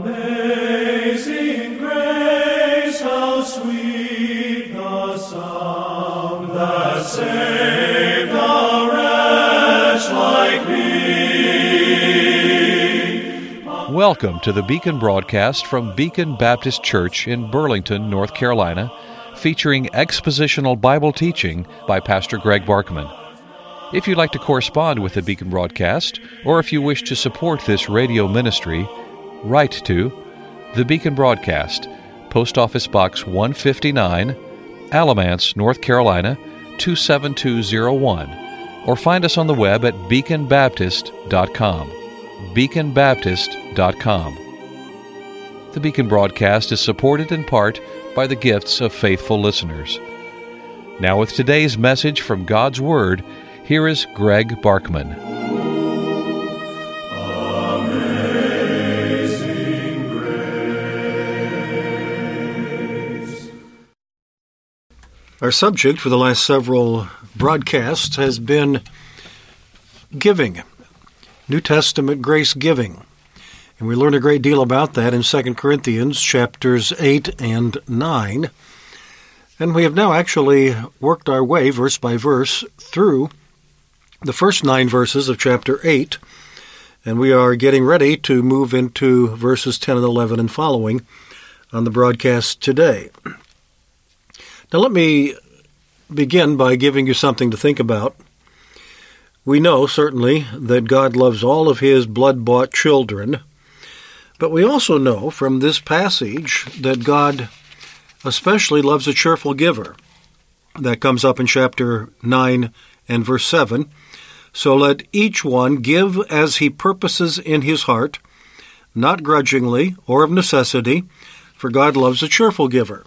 Amazing grace, how sweet the sound that saved a wretch like me. Welcome to the Beacon broadcast from Beacon Baptist Church in Burlington, North Carolina, featuring expositional Bible teaching by Pastor Greg Barkman. If you'd like to correspond with the Beacon broadcast, or if you wish to support this radio ministry, write to the Beacon Broadcast, Post Office Box 159, Alamance, North Carolina 27201, or find us on the web at beaconbaptist.com. beaconbaptist.com. The Beacon broadcast is supported in part by the gifts of faithful listeners. Now with today's message from God's Word, here is Greg Barkman. Amazing grace. Our subject for the last several broadcasts has been giving, New Testament grace giving. And we learn a great deal about that in 2 Corinthians chapters 8 and 9. And we have now actually worked our way verse by verse through the first 9 verses of chapter 8, and we are getting ready to move into verses 10 and 11 and following on the broadcast today. Now let me begin by giving you something to think about. We know, certainly, that God loves all of His blood-bought children, but we also know from this passage that God especially loves a cheerful giver. That comes up in chapter 9 and verse 7. So let each one give as he purposes in his heart, not grudgingly or of necessity, for God loves a cheerful giver.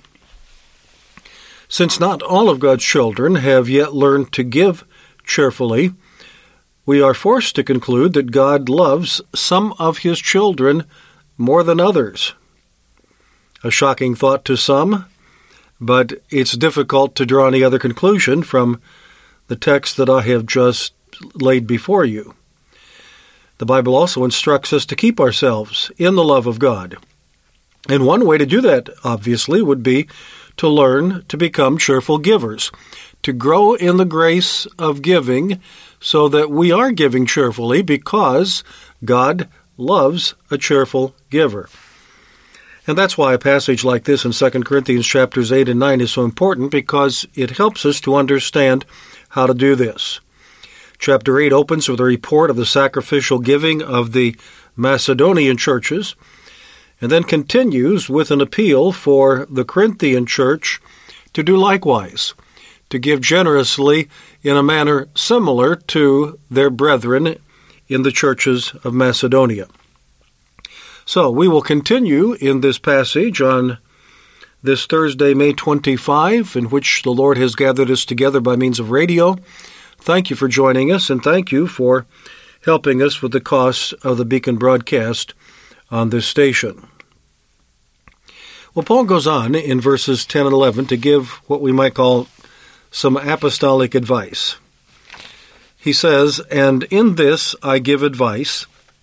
Since not all of God's children have yet learned to give cheerfully, we are forced to conclude that God loves some of His children more than others. A shocking thought to some, but it's difficult to draw any other conclusion from the text that I have just laid before you. The Bible also instructs us to keep ourselves in the love of God. And one way to do that, obviously, would be to learn to become cheerful givers, to grow in the grace of giving so that we are giving cheerfully because God loves a cheerful giver. And that's why a passage like this in 2 Corinthians chapters 8 and 9 is so important, because it helps us to understand how to do this. Chapter 8 opens with a report of the sacrificial giving of the Macedonian churches, and then continues with an appeal for the Corinthian church to do likewise, to give generously in a manner similar to their brethren in the churches of Macedonia. So we will continue in this passage on this Thursday, May 25, in which the Lord has gathered us together by means of radio. Thank you for joining us, and thank you for helping us with the costs of the Beacon broadcast on this station. Well, Paul goes on in verses 10 and 11 to give what we might call some apostolic advice. He says, "And in this I give advice.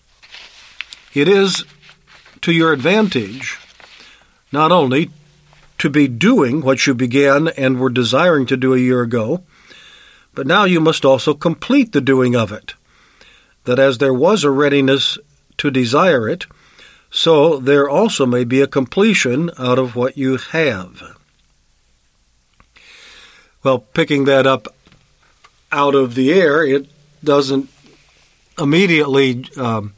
It is to your advantage not only to be doing what you began and were desiring to do a year ago, but now you must also complete the doing of it, that as there was a readiness to desire it, so there also may be a completion out of what you have." Well, picking that up out of the air, it doesn't immediately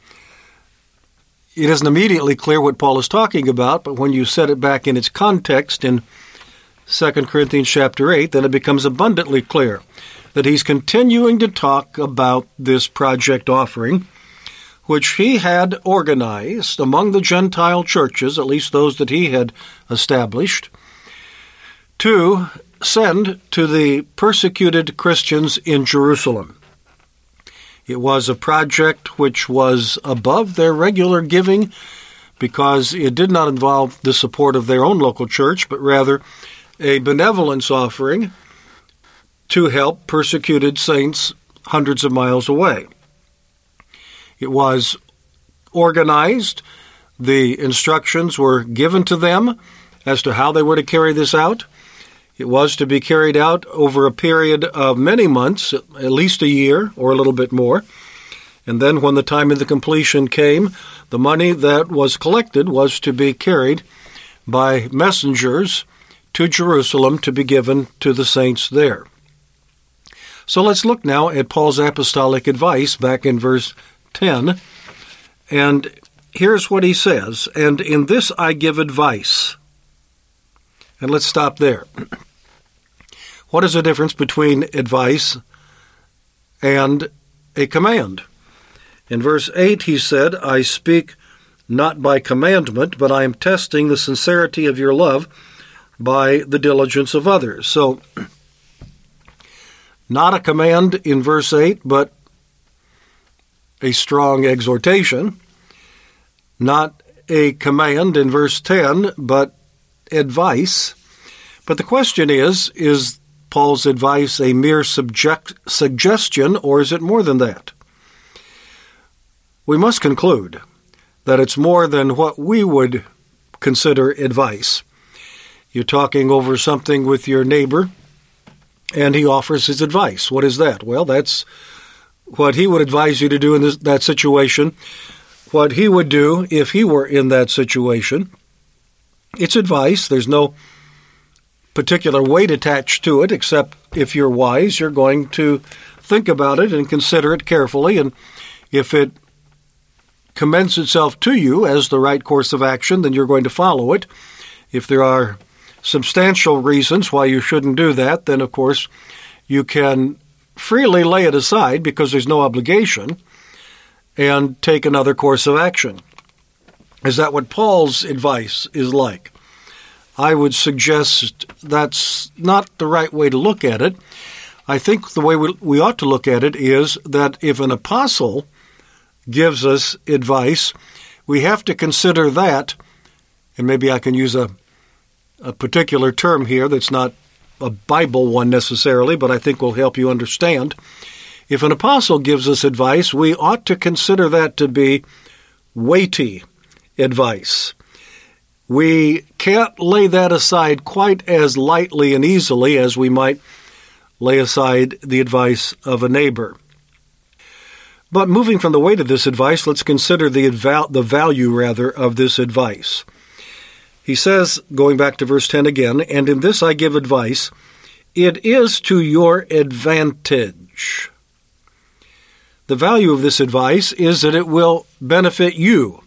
it isn't immediately clear what Paul is talking about, but when you set it back in its context in 2 Corinthians chapter 8, then it becomes abundantly clear that he's continuing to talk about this project offering, which he had organized among the Gentile churches, at least those that he had established, to send to the persecuted Christians in Jerusalem. It was a project which was above their regular giving because it did not involve the support of their own local church, but rather a benevolence offering to help persecuted saints hundreds of miles away. It was organized The instructions were given to them as to how they were to carry this out. It was to be carried out over a period of many months, at least a year or a little bit more. And then when the time of the completion came, the money that was collected was to be carried by messengers to Jerusalem to be given to the saints there. So let's look now at Paul's apostolic advice back in verse 10. And here's what he says, "And in this I give advice." And let's stop there. What is the difference between advice and a command? In verse 8 he said, "I speak not by commandment, but I am testing the sincerity of your love by the diligence of others." So, not a command in verse 8, but a strong exhortation. Not a command in verse 10, but advice. But the question is Paul's advice a mere suggestion, or is it more than that? We must conclude that it's more than what we would consider advice. You're talking over something with your neighbor, and he offers his advice. What is that? Well, that's what he would advise you to do in that situation, what he would do if he were in that situation. It's advice. There's no particular weight attached to it, except if you're wise, you're going to think about it and consider it carefully, and if it commends itself to you as the right course of action, then you're going to follow it. If there are substantial reasons why you shouldn't do that, then of course you can freely lay it aside because there's no obligation and take another course of action. Is that what Paul's advice is like? I would suggest that's not the right way to look at it. I think the way we ought to look at it is that if an apostle gives us advice, we have to consider that, and maybe I can use a particular term here that's not a Bible one necessarily, but I think will help you understand. If an apostle gives us advice, we ought to consider that to be weighty advice. We can't lay that aside quite as lightly and easily as we might lay aside the advice of a neighbor. But moving from the weight of this advice, let's consider the value of this advice. He says, going back to verse 10 again, "And in this I give advice, it is to your advantage." The value of this advice is that it will benefit you.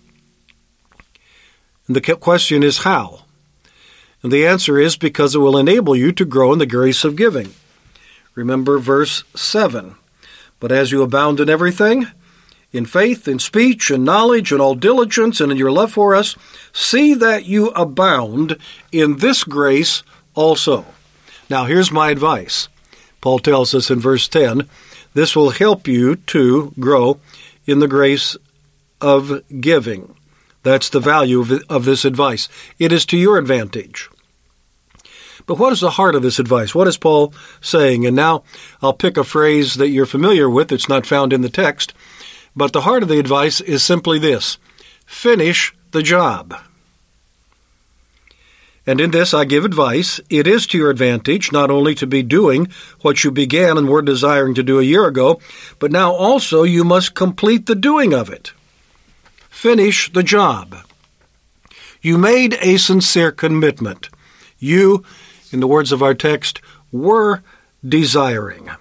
And the question is how? And the answer is because it will enable you to grow in the grace of giving. Remember verse 7. "But as you abound in everything, in faith, in speech, in knowledge, in all diligence, and in your love for us, see that you abound in this grace also." Now, here's my advice. Paul tells us in verse 10, this will help you to grow in the grace of giving. That's the value of this advice. It is to your advantage. But what is the heart of this advice? What is Paul saying? And now I'll pick a phrase that you're familiar with. It's not found in the text. But the heart of the advice is simply this: finish the job. "And in this I give advice. It is to your advantage not only to be doing what you began and were desiring to do a year ago, but now also you must complete the doing of it." Finish the job. You made a sincere commitment. You, in the words of our text, were desiring.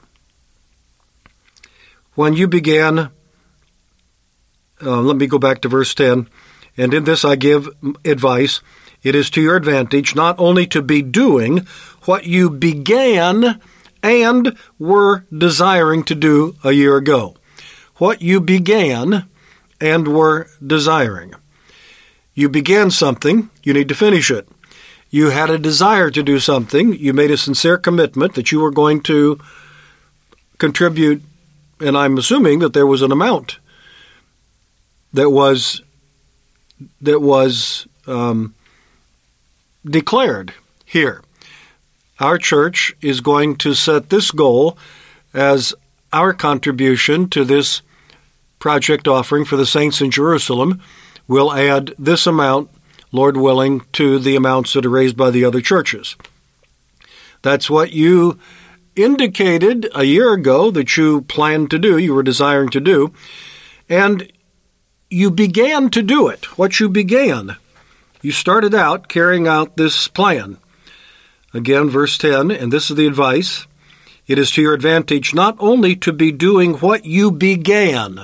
When you began, let me go back to verse 10. "And in this I give advice. It is to your advantage not only to be doing what you began and were desiring to do a year ago." What you began and were desiring. You began something, you need to finish it. You had a desire to do something, you made a sincere commitment that you were going to contribute, and I'm assuming that there was an amount that was declared here. Our church is going to set this goal as our contribution to this project offering for the saints in Jerusalem. we'll add this amount, Lord willing, to the amounts that are raised by the other churches. That's what you indicated a year ago that you planned to do, you were desiring to do, and you began to do it. What you began, you started out carrying out this plan. Again, verse 10, and this is the advice, it is to your advantage not only to be doing what you began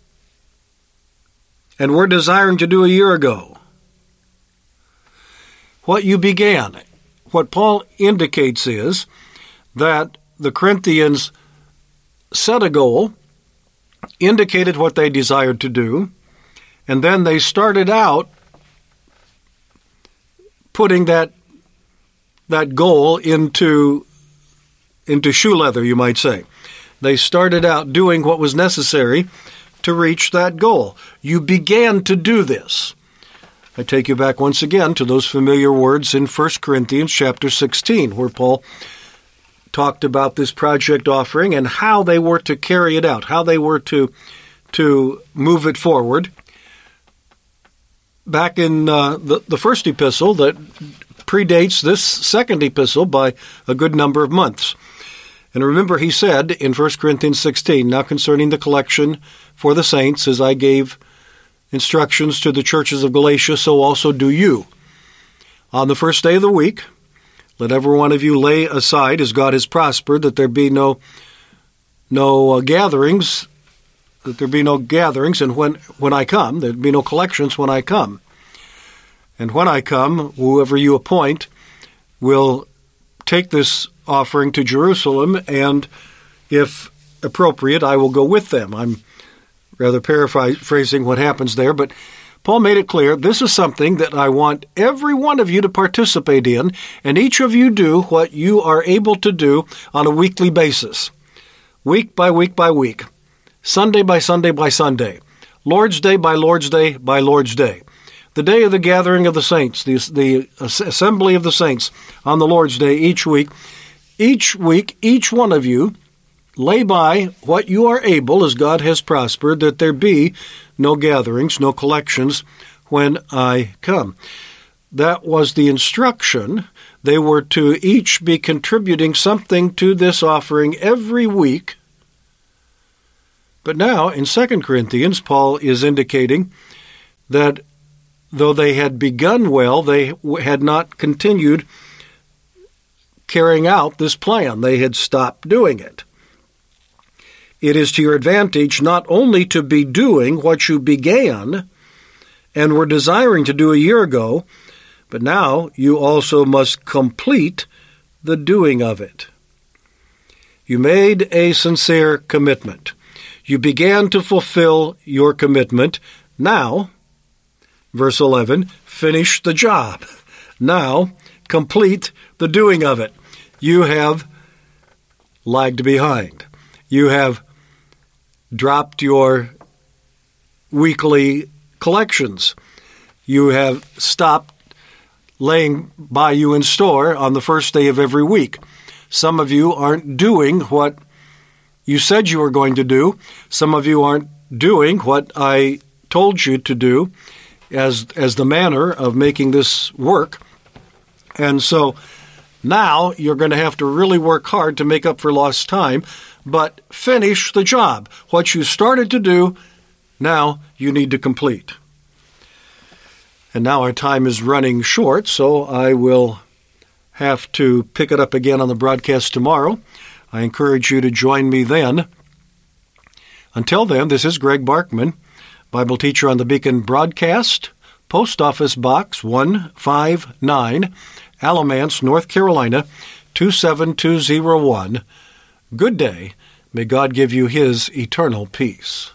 and were desiring to do a year ago. What you began. What Paul indicates is that the Corinthians set a goal, indicated what they desired to do, and then they started out putting that goal into shoe leather, you might say. They started out doing what was necessary to reach that goal. You began to do this. I take you back once again to those familiar words in 1 Corinthians chapter 16, where Paul talked about this project offering and how they were to carry it out, how they were to move it forward. Back in the first epistle that predates this second epistle by a good number of months. And remember, he said in 1 Corinthians 16, now concerning the collection for the saints, as I gave instructions to the churches of Galatia, so also do you. On the first day of the week, let every one of you lay aside, as God has prospered, that there be no gatherings, and when I come, there be no collections when I come. And when I come, whoever you appoint will take this offering to Jerusalem, and if appropriate, I will go with them. I'm rather paraphrasing what happens there, but Paul made it clear, this is something that I want every one of you to participate in, and each of you do what you are able to do on a weekly basis, week by week by week, Sunday by Sunday by Sunday, Lord's Day by Lord's Day by Lord's Day. The day of the gathering of the saints, the assembly of the saints on the Lord's Day each week, each one of you lay by what you are able, as God has prospered, that there be no gatherings, no collections when I come. That was the instruction. They were to each be contributing something to this offering every week. But now, in 2 Corinthians, Paul is indicating that though they had begun well, they had not continued carrying out this plan. They had stopped doing it. It is to your advantage not only to be doing what you began and were desiring to do a year ago, but now you also must complete the doing of it. You made a sincere commitment. You began to fulfill your commitment. Now, verse 11, finish the job. Now, complete the doing of it. You have lagged behind. You have dropped your weekly collections. You have stopped laying by you in store on the first day of every week. Some of you aren't doing what you said you were going to do. Some of you aren't doing what I told you to do as the manner of making this work. And so now you're going to have to really work hard to make up for lost time, but finish the job. What you started to do, now you need to complete. And now our time is running short, so I will have to pick it up again on the broadcast tomorrow. I encourage you to join me then. Until then, this is Greg Barkman, Bible teacher on the Beacon Broadcast, Post Office Box 159, Alamance, North Carolina, 27201. Good day. May God give you His eternal peace.